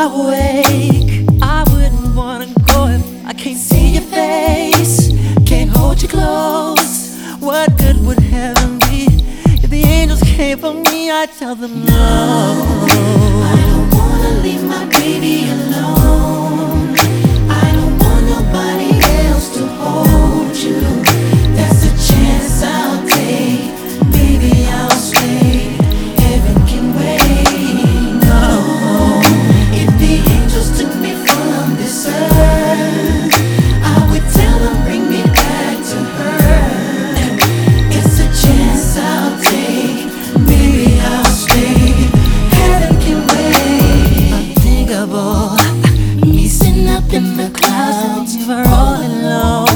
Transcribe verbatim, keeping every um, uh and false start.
I wake. I wouldn't wanna go if I can't see your face, can't hold you close. What good would heaven be if the angels came for me? I tell them no. I don't wanna leave my baby alone. I don't want nobody else to hold you. That's a chance I'll take. Baby, I'll stay. Heaven can wait. No. If the angels took me from this earth, I would tell them bring me back to her. It's a chance I'll take. Baby, I'll stay. Heaven can wait. Unthinkable, me sitting up in the clouds, never all alone.